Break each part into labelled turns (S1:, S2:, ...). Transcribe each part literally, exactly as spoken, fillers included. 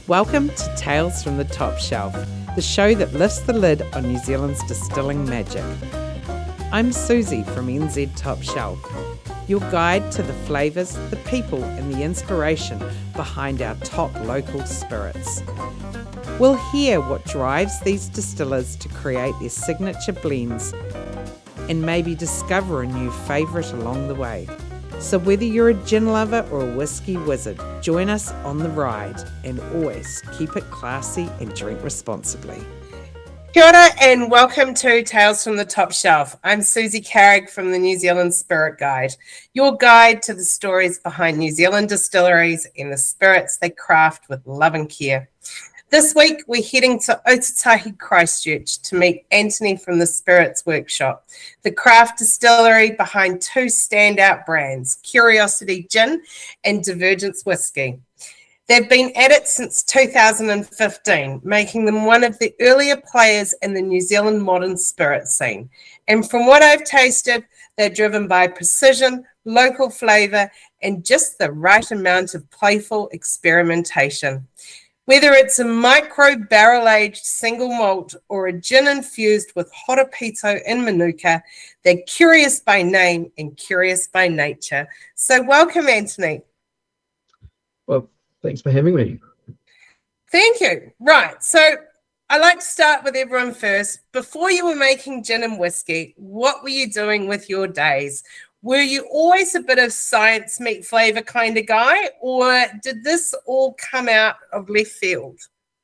S1: Welcome to Tales from the Top Shelf, the show that lifts the lid on New Zealand's distilling magic. I'm Susie from N Z Top Shelf, your guide to the flavours, the people and the inspiration behind our top local spirits. We'll hear what drives these distillers to create their signature blends and maybe discover a new favourite along the way. So whether you're a gin lover or a whiskey wizard, join us on the ride and always keep it classy and drink responsibly.
S2: Kia ora and welcome to Tales from the Top Shelf. I'm Susie Carrick from the New Zealand Spirit Guide, your guide to the stories behind New Zealand distilleries and the spirits they craft with love and care. This week, we're heading to Otatahi, Christchurch to meet Anthony from the Spirits Workshop, the craft distillery behind two standout brands, Curiosity Gin and Divergence Whiskey. They've been at it since two thousand fifteen, making them one of the earlier players in the New Zealand modern spirit scene. And from what I've tasted, they're driven by precision, local flavour, and just the right amount of playful experimentation. Whether it's a micro barrel-aged single malt or a gin infused with Horopito and Manuka, they're curious by name and curious by nature. So welcome, Anthony.
S3: Well, thanks for having me.
S2: Thank you. Right, so I like to start with everyone first. Before you were making gin and whiskey, what were you doing with your days? Were you always a bit of science meet flavour kind of guy, or did this all come out of left field?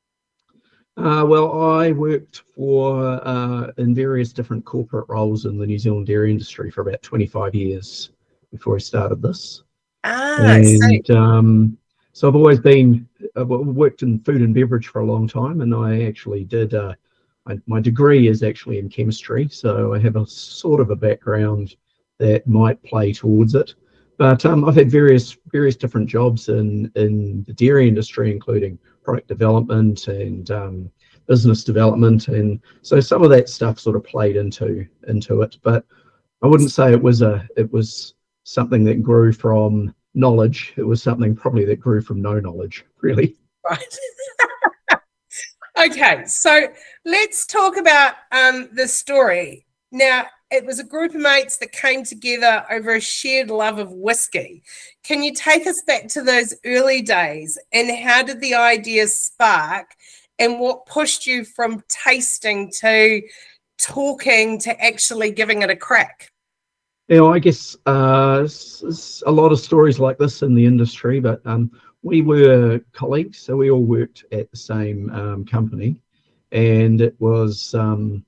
S3: Uh, well, I worked for uh, in various different corporate roles in the New Zealand dairy industry for about twenty-five years before I started this.
S2: Ah,
S3: and so, um, so I've always been I've worked in food and beverage for a long time, and I actually did. Uh, I, my degree is actually in chemistry, so I have a sort of a background that might play towards it. But um, I've had various various different jobs in, in the dairy industry, including product development and um, business development. And so some of that stuff sort of played into into it. But I wouldn't say it was a it was something that grew from knowledge. It was something probably that grew from no knowledge, really.
S2: Right. Okay, so let's talk about um, the story. Now, it was a group of mates that came together over a shared love of whiskey. Can you take us back to those early days and how did the idea spark and what pushed you from tasting to talking to actually giving it a crack?
S3: You know, I guess uh, a lot of stories like this in the industry, but um, we were colleagues, so we all worked at the same um, company, and it was... Um,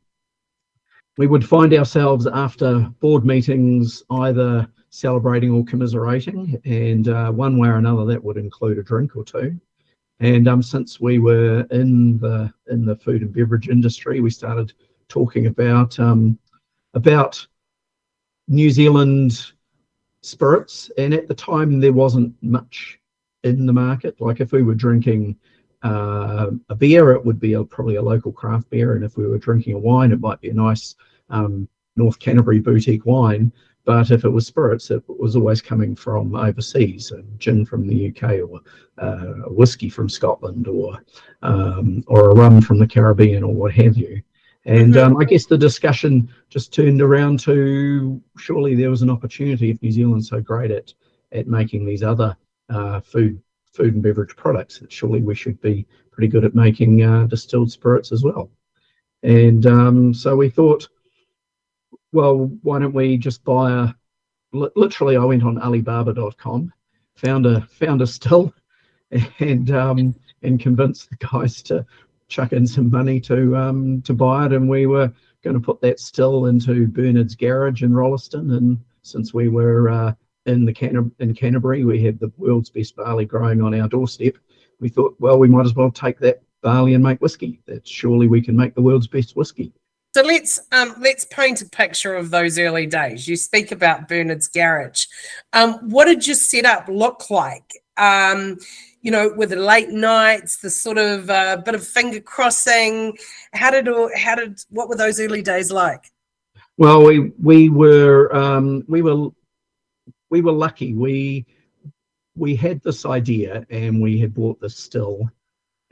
S3: we would find ourselves after board meetings either celebrating or commiserating, and uh, one way or another that would include a drink or two. And um, since we were in the in the food and beverage industry, we started talking about um, about New Zealand spirits. And at the time, there wasn't much in the market. Like if we were drinking Uh, a beer, it would be a, probably a local craft beer, and if we were drinking a wine, it might be a nice um, North Canterbury boutique wine. But if it was spirits, it was always coming from overseas, a gin from the U K, or uh, a whiskey from Scotland, or um, or a rum from the Caribbean, or what have you. And
S2: Mm-hmm.
S3: um, I guess the discussion just turned around to surely there was an opportunity if New Zealand's so great at at making these other uh, food. food and beverage products, that surely we should be pretty good at making uh, distilled spirits as well. And um, so we thought, well, why don't we just buy a, literally I went on alibaba dot com, found a found a still, and um, and convinced the guys to chuck in some money to um, to buy it, and we were going to put that still into Bernard's Garage in Rolleston. And since we were uh, in the Canter- in Canterbury, we had the world's best barley growing on our doorstep. We thought, well, we might as well take that barley and make whiskey. That surely we can make the world's best whiskey.
S2: So let's um, let's paint a picture of those early days. You speak about Bernard's Garage. Um, what did your setup look like? Um, you know, with the late nights, the sort of uh, bit of finger crossing. How did all, how did what were those early days like?
S3: Well, we we were um, we were. We were lucky. We we had this idea and we had bought this still,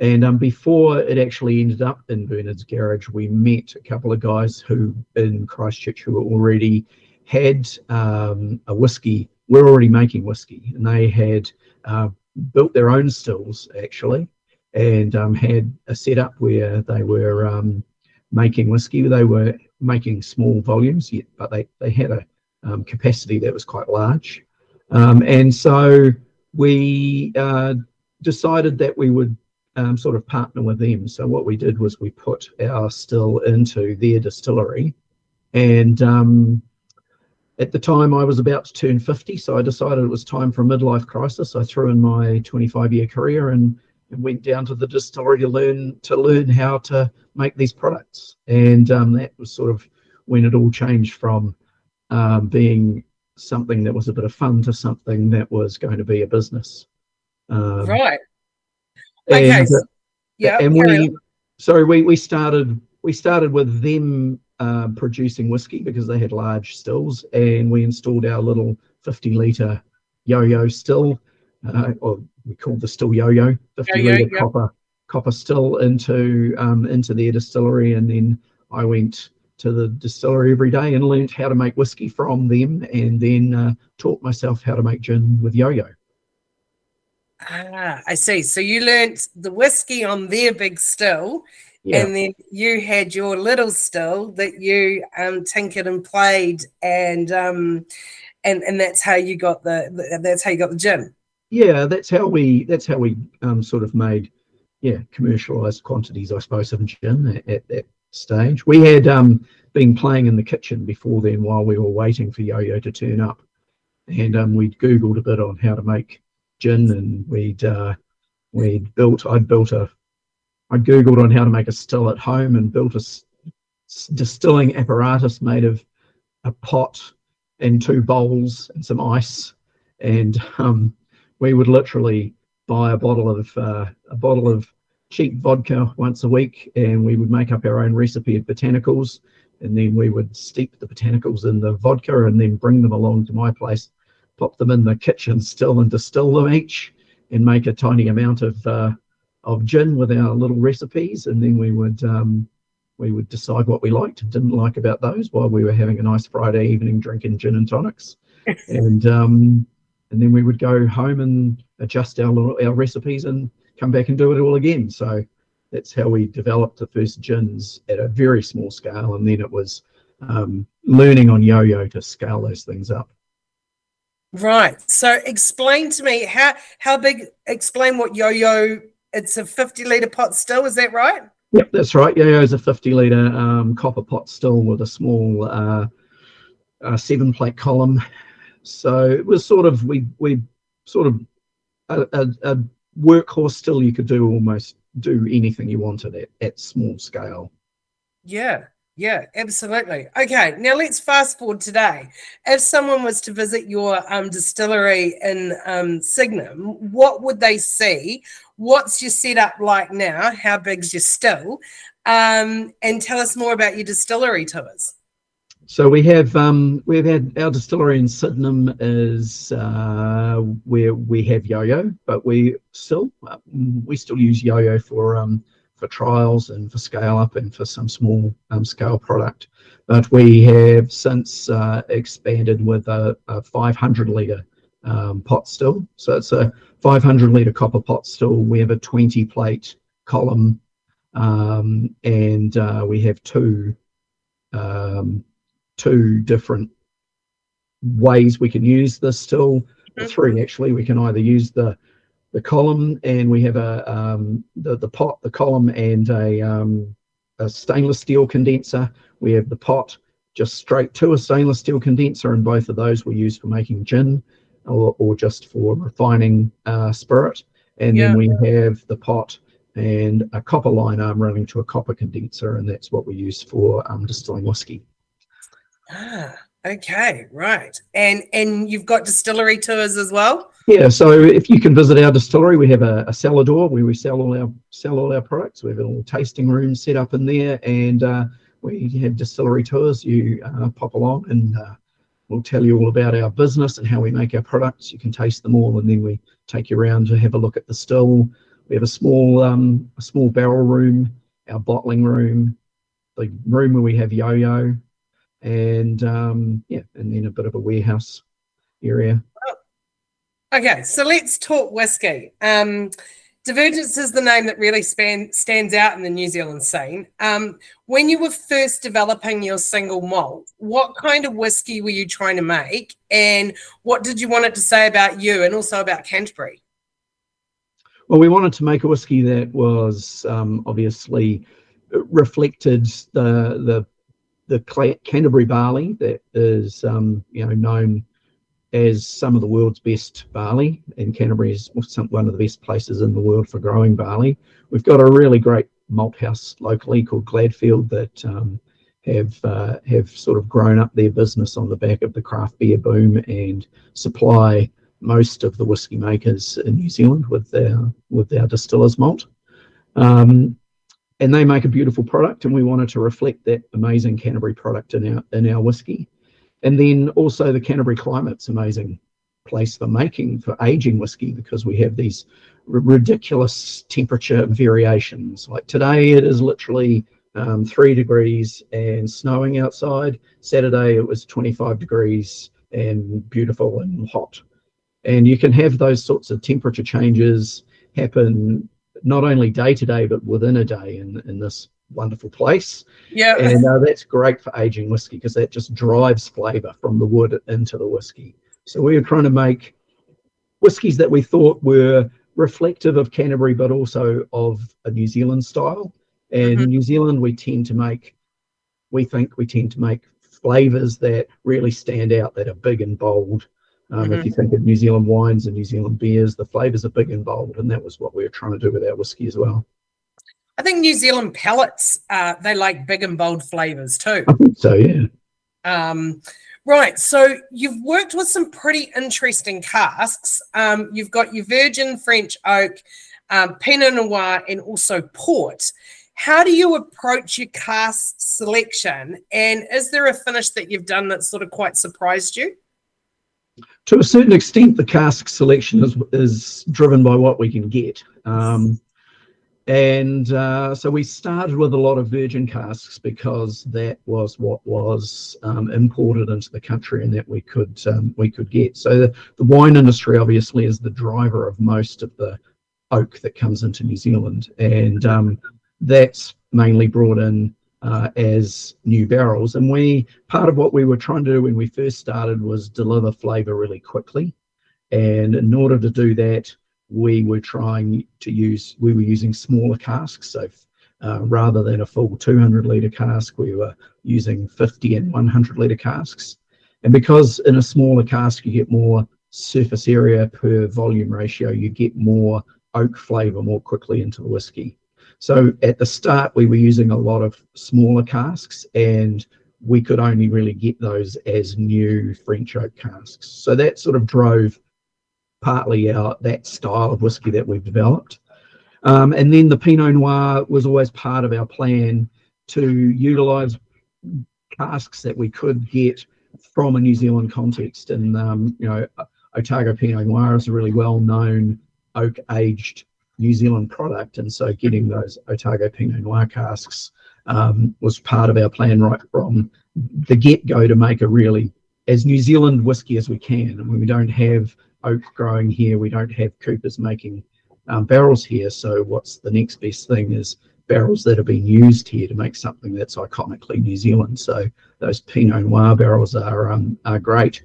S3: And um, before it actually ended up in Bernard's Garage, we met a couple of guys who in Christchurch who already had um, a whiskey. We're already making whiskey, and they had uh, built their own stills actually, and um, had a setup where they were um, making whiskey. They were making small volumes, yet, but they they had a um, capacity that was quite large, um, and so we uh, decided that we would um, sort of partner with them. So what we did was we put our still into their distillery, and um, at the time I was about to turn fifty, so I decided it was time for a midlife crisis. I threw in my twenty-five year career and, and went down to the distillery to learn to learn how to make these products, and um, that was sort of when it all changed from um, being something that was a bit of fun to something that was going to be a business. Um,
S2: Right.
S3: And,
S2: Okay.
S3: uh,
S2: Yeah.
S3: and
S2: carry
S3: we,
S2: on.
S3: sorry, we we started we started with them uh, producing whiskey because they had large stills, and we installed our little fifty litre yo-yo still, uh, or we called the still yo-yo, fifty
S2: Yo-yo,
S3: litre
S2: yep.
S3: copper copper still into um, into their distillery, and then I went to the distillery every day and learned how to make whiskey from them, and then uh, taught myself how to make gin with yo-yo.
S2: Ah, I see. So you learnt the whiskey on their big still,
S3: Yeah.
S2: and then you had your little still that you um, tinkered and played, and um, and and that's how you got the, the that's how you got the gin.
S3: Yeah, that's how we that's how we um, sort of made yeah commercialized quantities, I suppose, of gin at, at that stage. We had um, been playing in the kitchen before then while we were waiting for Yo-Yo to turn up, and um, we'd googled a bit on how to make gin, and we'd uh, we'd built I'd built a I googled on how to make a still at home and built a s- s- distilling apparatus made of a pot and two bowls and some ice, and um, we would literally buy a bottle of uh, a bottle of cheap vodka once a week, and we would make up our own recipe of botanicals, and then we would steep the botanicals in the vodka and then bring them along to my place, pop them in the kitchen still and distill them each, and make a tiny amount of uh, of gin with our little recipes, and then we would um, we would decide what we liked and didn't like about those while we were having a nice Friday evening drinking gin and tonics, and um, and then we would go home and adjust our little, our recipes and come back and do it all again. So that's how we developed the first gins at a very small scale, and then it was um, learning on Yo-Yo to scale those things up.
S2: Right. So explain to me how how big. Explain what Yo-Yo. It's a fifty litre pot still. Is that right?
S3: Yep, that's right. Yo-Yo is a fifty litre um, copper pot still with a small uh, uh, seven plate column. So it was sort of we we sort of a, a, a workhorse still. You could do almost do anything you wanted at, at small scale.
S2: Yeah. Yeah, absolutely. Okay, now let's fast forward today. If someone was to visit your um, distillery in um, Sygnum, what would they see? What's your setup like now? How big's your still? Um, and tell us more about your distillery tours.
S3: So we have um, we've had our distillery in Sydenham is uh, where we have Yo-Yo, but we still uh, we still use Yo-Yo for um, for trials and for scale up and for some small um, scale product. But we have since uh, expanded with a, a five hundred litre um, pot still. So it's a five hundred litre copper pot still. We have a twenty plate column, um, and uh, we have two um, two different ways we can use this still, or three actually. We can either use the the column, and we have a um, the the pot, the column, and a um, a stainless steel condenser. We have the pot just straight to a stainless steel condenser, and both of those we use for making gin, or, or just for refining uh, spirit. And
S2: Yeah.
S3: then we have the pot and a copper line arm running to a copper condenser, and that's what we use for um, distilling whiskey.
S2: Ah, okay, right. And and you've got distillery tours as well?
S3: Yeah, so if you can visit our distillery, we have a, a cellar door where we sell all our sell all our products. We have a little tasting room set up in there, and uh, we have distillery tours. You uh, pop along, and uh, we'll tell you all about our business and how we make our products. You can taste them all, and then we take you around to have a look at the still. We have a small um, a small barrel room, our bottling room, the room where we have Yo-Yo, and um, yeah, and then a bit of a warehouse area.
S2: Okay, so let's talk whiskey. Um, Divergence is the name that really span, stands out in the New Zealand scene. Um, when you were first developing your single malt, what kind of whiskey were you trying to make, and what did you want it to say about you and also about Canterbury?
S3: Well, we wanted to make a whiskey that was um, obviously reflected the the the Canterbury barley that is um, you know known as some of the world's best barley, and Canterbury is some, one of the best places in the world for growing barley. We've got a really great malt house locally called Gladfield that um, have uh, have sort of grown up their business on the back of the craft beer boom and supply most of the whiskey makers in New Zealand with their with their distillers malt. Um, and they make a beautiful product, and we wanted to reflect that amazing Canterbury product in our in our whiskey. And then also the Canterbury climate's amazing place for making, for aging whiskey, because we have these r- ridiculous temperature variations. Like today it is literally um, three degrees and snowing outside. Saturday it was twenty-five degrees and beautiful and hot. And you can have those sorts of temperature changes happen not only day to day, but within a day in, in this wonderful place.
S2: Yeah.
S3: And uh, that's great for aging whiskey because that just drives flavour from the wood into the whiskey. So we were trying to make whiskies that we thought were reflective of Canterbury, but also of a New Zealand style. And
S2: Mhm.
S3: New Zealand, we tend to make, we think we tend to make flavours that really stand out, that are big and bold. Um,
S2: Mhm.
S3: If you think of New Zealand wines and New Zealand beers, the flavours are big and bold, and that was what we were trying to do with our whiskey as well.
S2: I think New Zealand palates, uh, they like big and bold flavors too.
S3: I think so, yeah.
S2: Um, right. So you've worked with some pretty interesting casks. Um, you've got your virgin French oak, um, Pinot Noir, and also port. How do you approach your cask selection? And is there a finish that you've done that sort of quite surprised you?
S3: To a certain extent, the cask selection is is driven by what we can get. Um, and uh, so we started with a lot of virgin casks because that was what was um, imported into the country and that we could um, we could get. So the, the wine industry obviously is the driver of most of the oak that comes into New Zealand, and um, that's mainly brought in uh, as new barrels. And we part of what we were trying to do when we first started was deliver flavour really quickly, and in order to do that, we were trying to use, we were using smaller casks. So uh, rather than a full two hundred litre cask, we were using fifty and one hundred litre casks. And because in a smaller cask, you get more surface area per volume ratio, you get more oak flavour more quickly into the whiskey. So at the start, we were using a lot of smaller casks, and we could only really get those as new French oak casks. So that sort of drove partly our, that style of whiskey that we've developed. Um, and then the Pinot Noir was always part of our plan to utilise casks that we could get from a New Zealand context. And, um, you know, Otago Pinot Noir is a really well-known oak-aged New Zealand product. And so getting those Otago Pinot Noir casks um, was part of our plan right from the get-go to make a really as New Zealand whiskey as we can. And when we don't have oak growing here, we don't have coopers making um, barrels here. So what's the next best thing is barrels that are being used here to make something that's iconically New Zealand. So those Pinot Noir barrels are um, are great.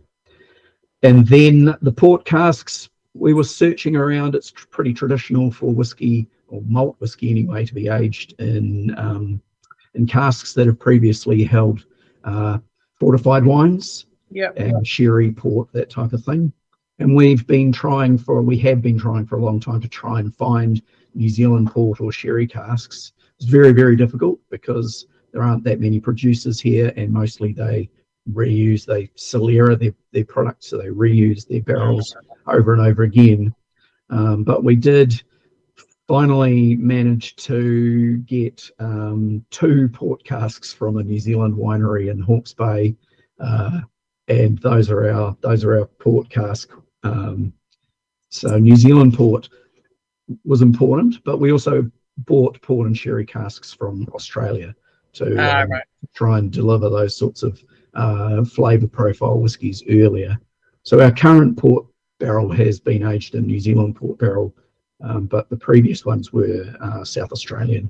S3: And then the port casks, we were searching around. It's pretty traditional for whiskey, or malt whiskey anyway, to be aged in um, in casks that have previously held uh, fortified wines,
S2: Yeah.
S3: uh, sherry, port, that type of thing. And we've been trying for, we have been trying for a long time to try and find New Zealand port or sherry casks. It's very, very difficult because there aren't that many producers here, and mostly they reuse, they Solera their, their products, so they reuse their barrels over and over again. Um, but we did finally manage to get um, two port casks from a New Zealand winery in Hawke's Bay, uh, and those are our those are our port cask. Um, so New Zealand port. was important, but we also bought port and sherry casks from Australia to
S2: Ah,
S3: um,
S2: right.
S3: try and deliver those sorts of uh, flavour profile whiskies earlier. So our current port barrel has been aged in New Zealand port barrel, um, but the previous ones were uh, South Australian.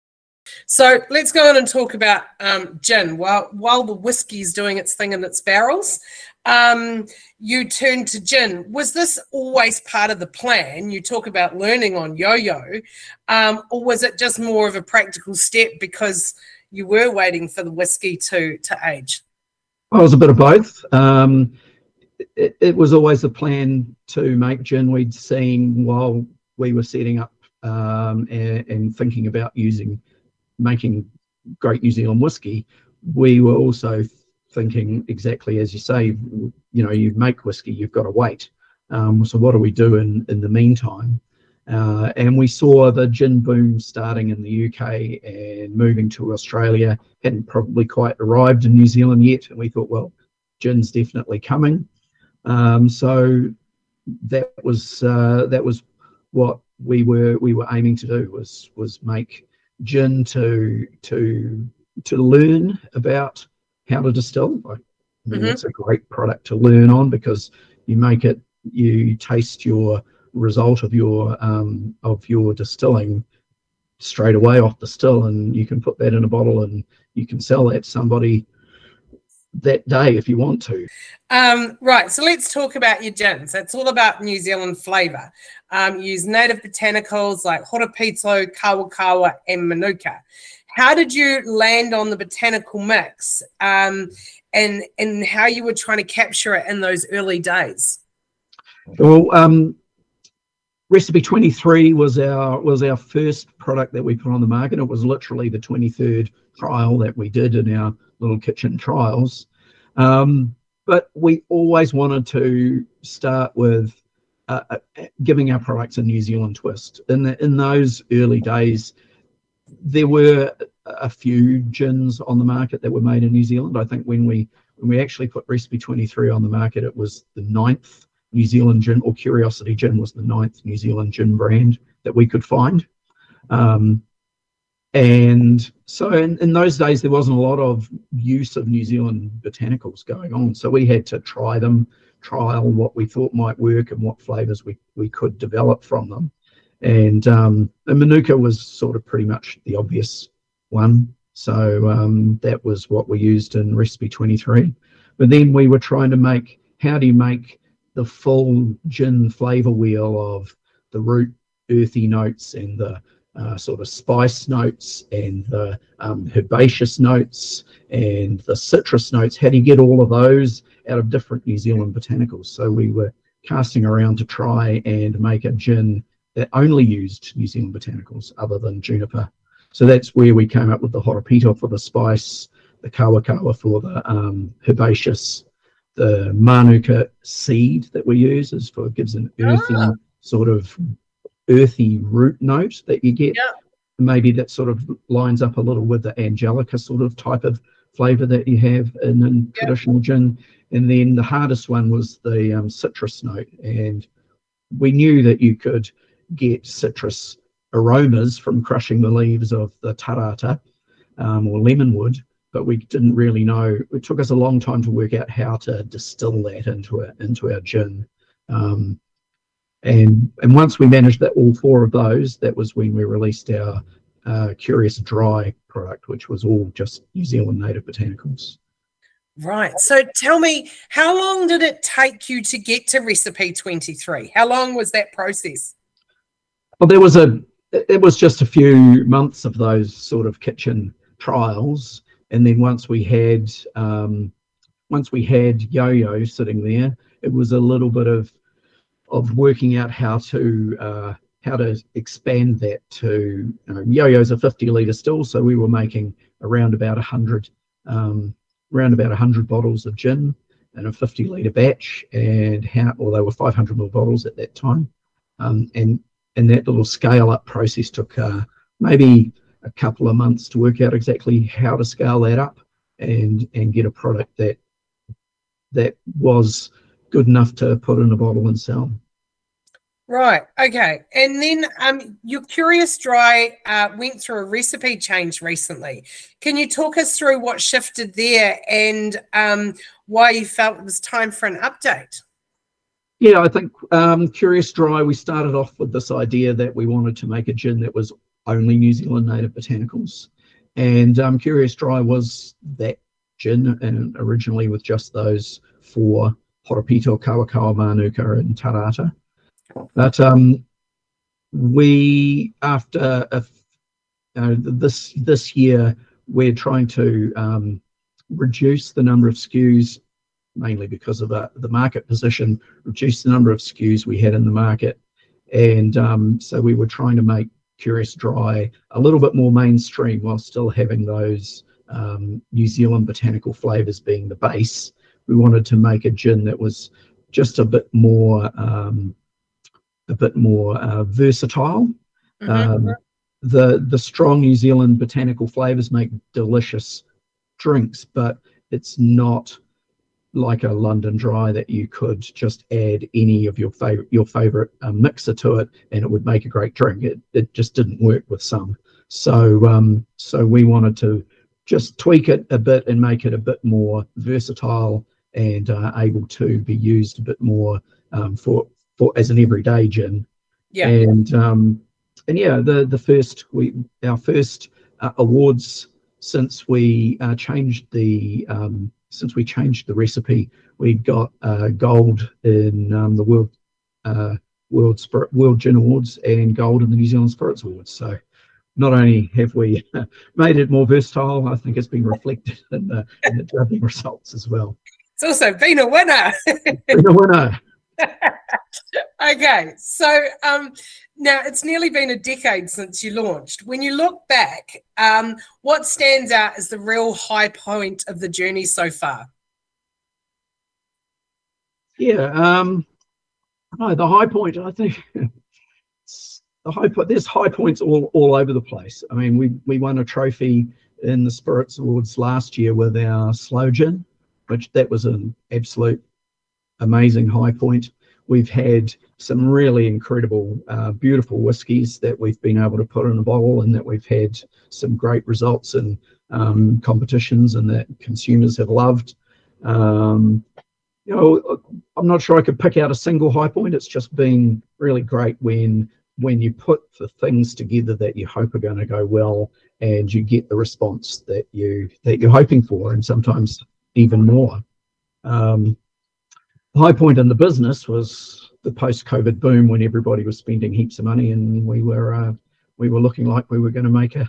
S2: So let's go on and talk about um, gin. While while the whiskey is doing its thing in its barrels, um, you turned to gin. Was this always part of the plan? You talk about learning on Yo-Yo, um, or was it just more of a practical step because you were waiting for the whiskey to to age?
S3: Well, it was a bit of both. Um, it, it was always the plan to make gin. We'd seen while we were setting up um, and, and thinking about using making great New Zealand whiskey, we were also thinking exactly as you say, you know, you make whiskey, you've got to wait. Um, so what do we do in, in the meantime? Uh, and we saw the gin boom starting in the U K and moving to Australia, hadn't probably quite arrived in New Zealand yet. And we thought, well, gin's definitely coming. Um, so that was uh, that was what we were we were aiming to do was was make gin to to to learn about how to distill. I mean,
S2: Mm-hmm.
S3: It's a great product to learn on because you make it, you taste your result of your um, of your distilling straight away off the still, and you can put that in a bottle and you can sell that to somebody that day if you want to.
S2: Um, right, so let's talk about your gins. It's all about New Zealand flavour. Um, you use native botanicals like Horopito, Kawakawa, and Manuka. How did you land on the botanical mix, um, and and how you were trying to capture it in those early days?
S3: Well, um, Recipe twenty-three was our was our first product that we put on the market. It was literally the twenty-third trial that we did in our little kitchen trials. Um, but we always wanted to start with uh, uh, giving our products a New Zealand twist. In the, in those early days, there were a few gins on the market that were made in New Zealand. I think when we when we actually put Recipe twenty-three on the market, it was the ninth New Zealand gin, or Curiosity Gin was the ninth New Zealand gin brand that we could find. Um, and so in, in those days, there wasn't a lot of use of New Zealand botanicals going on. So we had to try them, trial what we thought might work and what flavours we, we could develop from them. And, um, and Manuka was sort of pretty much the obvious one. So um, that was what we used in Recipe twenty-three. But then we were trying to make, how do you make the full gin flavour wheel of the root earthy notes and the uh, sort of spice notes and the um, herbaceous notes and the citrus notes? How do you get all of those out of different New Zealand botanicals? So we were casting around to try and make a gin that only used New Zealand botanicals other than juniper. So that's where we came up with the Horopito for the spice, the Kawakawa for the um, herbaceous, the Manuka seed that we use is for, gives an earthy
S2: Ah.
S3: sort of earthy root note that you get.
S2: Yeah.
S3: Maybe that sort of lines up a little with the Angelica sort of type of flavour that you have in, in
S2: Yeah.
S3: traditional gin. And then the hardest one was the um, citrus note. And we knew that you could get citrus aromas from crushing the leaves of the tarata um, or lemonwood, but we didn't really know. It took us a long time to work out how to distill that into a, into our gin. Um, and and once we managed that, all four of those, that was when we released our uh, Curious Dry product, which was all just New Zealand native botanicals.
S2: Right. So tell me, how long did it take you to get to Recipe twenty-three? How long was that process?
S3: Well, there was a, it was just a few months of those sort of kitchen trials. And then once we had, um, once we had Yo-Yo sitting there, it was a little bit of, of working out how to, uh, how to expand that to, you know, Yo-Yo's a fifty litre still. So we were making around about a hundred, um, around about a hundred bottles of gin in a fifty litre batch, and how, or they were five hundred ml bottles at that time. Um, and, and that little scale up process took, uh, maybe a couple of months to work out exactly how to scale that up and and get a product that that was good enough to put in a bottle and sell.
S2: Right. Okay. And then um, your Curious Dry uh, went through a recipe change recently. Can you talk us through what shifted there and um, why you felt it was time for an update?
S3: Yeah, I think um, Curious Dry, we started off with this idea that we wanted to make a gin that was only New Zealand native botanicals. And um, Curious Dry was that gin, and originally with just those four, Horopito, Kawakawa, Manuka, and Tarata. But um, we, after a, you know, this this year, we're trying to um, reduce the number of S K Us, mainly because of uh, the market position, reduce the number of S K Us we had in the market. And um, so we were trying to make Curious Dry a little bit more mainstream while still having those um, New Zealand botanical flavours being the base. We wanted to make a gin that was just a bit more um, a bit more uh, versatile. Mm-hmm. Um, the the strong New Zealand botanical flavours make delicious drinks, but it's not like a London Dry that you could just add any of your favorite your favorite um, mixer to it and it would make a great drink. It it just didn't work with some. So um, so we wanted to just tweak it a bit and make it a bit more versatile and uh, able to be used a bit more um, for for as an everyday gin. Yeah. And um, and yeah, the the first we our first uh, awards since we uh, changed the um, since we changed the recipe, we got uh, gold in um, the World uh, World Spirit World Gin Awards and gold in the New Zealand Spirits Awards. So not only have we made it more versatile, I think it's been reflected in the, in the judging results as well.
S2: It's also been a winner.
S3: Been a winner.
S2: Okay, so um, now it's nearly been a decade since you launched. When you look back, um, what stands out as the real high point of the journey so far?
S3: Yeah, um, oh, the high point, I think the high point. There's high points all, all over the place. I mean, we we won a trophy in the Spirits Awards last year with our slow gin, which that was an absolute amazing high point. We've had some really incredible, uh, beautiful whiskies that we've been able to put in a bottle and that we've had some great results in um, competitions and that consumers have loved. Um, you know, I'm not sure I could pick out a single high point. It's just been really great when when you put the things together that you hope are going to go well and you get the response that you that you're hoping for, and sometimes even more. Um, The high point in the business was the post-COVID boom when everybody was spending heaps of money and we were uh, we were looking like we were going to make a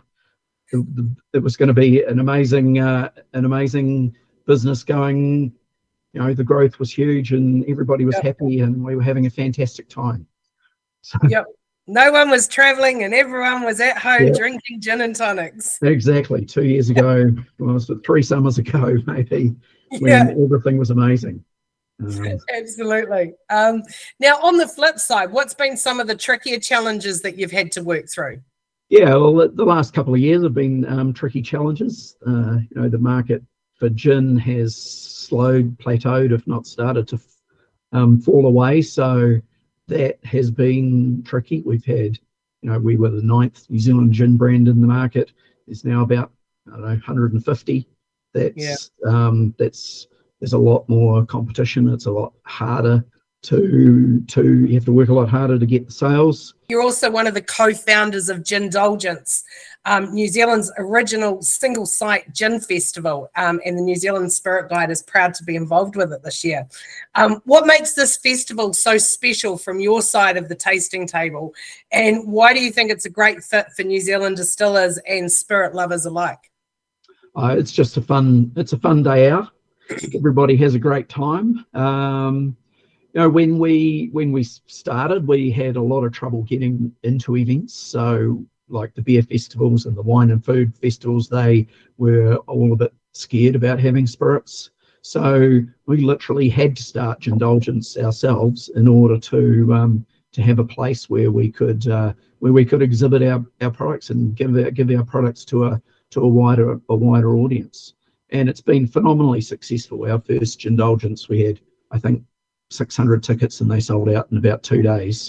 S3: it was going to be an amazing uh, an amazing business going. You know, the growth was huge and everybody was yep. happy and we were having a fantastic time.
S2: So, yep. No one was traveling and everyone was at home yep. drinking gin and tonics.
S3: Exactly. Two years ago, well, was it three summers ago, maybe, when yeah. everything was amazing.
S2: Um, Absolutely. Um, now, on the flip side, what's been some of the trickier challenges that you've had to work through?
S3: Yeah, well, the last couple of years have been um, tricky challenges. Uh, you know, the market for gin has slowed, plateaued, if not started to um, fall away. So that has been tricky. We've had, you know, we were the ninth New Zealand gin brand in the market. There's now about, I don't know, one hundred fifty. That's yeah. um, that's there's a lot more competition. It's a lot harder to to you have to work a lot harder to get the sales.
S2: You're also one of the co-founders of Gindulgence, um, New Zealand's original single site gin festival, um, and the New Zealand Spirit Guide is proud to be involved with it this year. Um, what makes this festival so special from your side of the tasting table, and why do you think it's a great fit for New Zealand distillers and spirit lovers alike?
S3: Uh, it's just a fun. It's a fun day out. Everybody has a great time. Um, You know, when we when we started, we had a lot of trouble getting into events. So, like the beer festivals and the wine and food festivals, they were all a bit scared about having spirits. So we literally had to start Gindulgence ourselves in order to um, to have a place where we could uh, where we could exhibit our, our products and give our, give our products to a to a wider a wider audience. And it's been phenomenally successful. Our first Gindulgence, we had, I think, six hundred tickets and they sold out in about two days.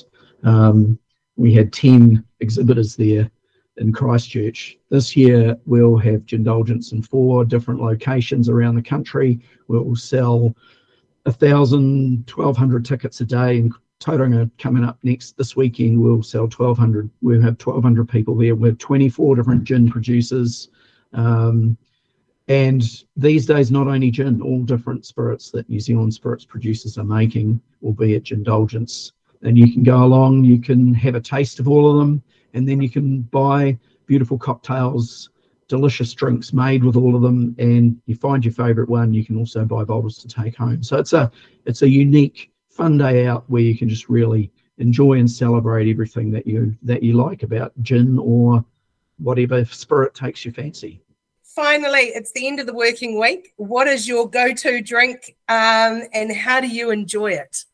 S3: Um, we had ten exhibitors there in Christchurch. This year we'll have Gindulgence in four different locations around the country. We'll sell a thousand, twelve hundred tickets a day, and Tauranga coming up next this weekend. We'll sell twelve hundred. We'll have twelve hundred people there. We have twenty-four different gin producers. Um, and these days, not only gin, all different spirits that New Zealand spirits producers are making will be at Gindulgence. And you can go along, you can have a taste of all of them, and then you can buy beautiful cocktails, delicious drinks made with all of them, and you find your favourite one. You can also buy bottles to take home. So it's a it's a unique, fun day out where you can just really enjoy and celebrate everything that you that you like about gin or whatever spirit takes your fancy.
S2: Finally, it's the end of the working week. What is your go-to drink, um, and how do you enjoy it?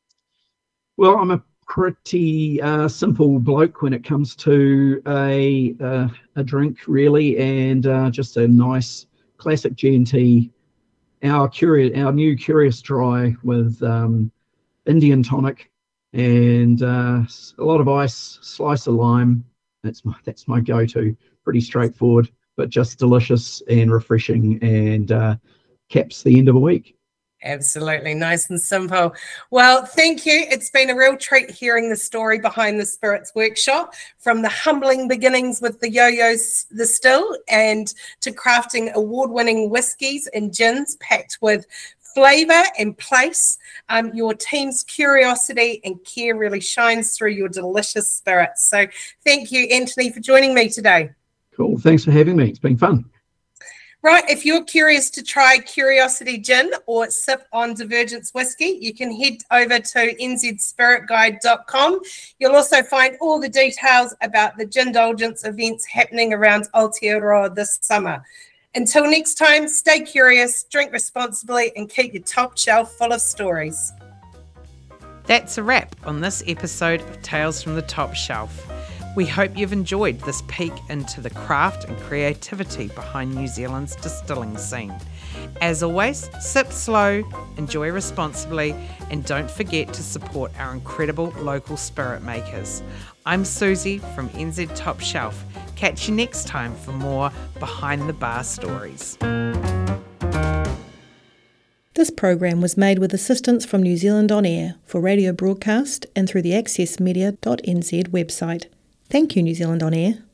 S3: Well, I'm a pretty uh, simple bloke when it comes to a uh, a drink, really, and uh, just a nice classic G and T. Our curious, our new Curious Dry with um, Indian tonic and uh, a lot of ice, slice of lime. That's my that's my go-to. Pretty straightforward, but just delicious and refreshing, and uh, caps the end of a week.
S2: Absolutely. Nice and simple. Well, thank you. It's been a real treat hearing the story behind the Spirits Workshop, from the humbling beginnings with the Yo-Yo's the Still, and to crafting award-winning whiskies and gins packed with flavour and place. Um, your team's curiosity and care really shines through your delicious spirits. So thank you, Anthony, for joining me today.
S3: Cool. Thanks for having me. It's been fun.
S2: Right, if you're curious to try Curiosity Gin or sip on Divergence Whiskey, you can head over to n z spirit guide dot com. You'll also find all the details about the Gindulgence events happening around Aotearoa this summer. Until next time, stay curious, drink responsibly, and keep your top shelf full of stories.
S1: That's a wrap on this episode of Tales from the Top Shelf. We hope you've enjoyed this peek into the craft and creativity behind New Zealand's distilling scene. As always, sip slow, enjoy responsibly, and don't forget to support our incredible local spirit makers. I'm Susie from N Z Top Shelf. Catch you next time for more behind the bar stories.
S4: This program was made with assistance from New Zealand On Air for radio broadcast and through the access media dot n z website. Thank you, New Zealand On Air.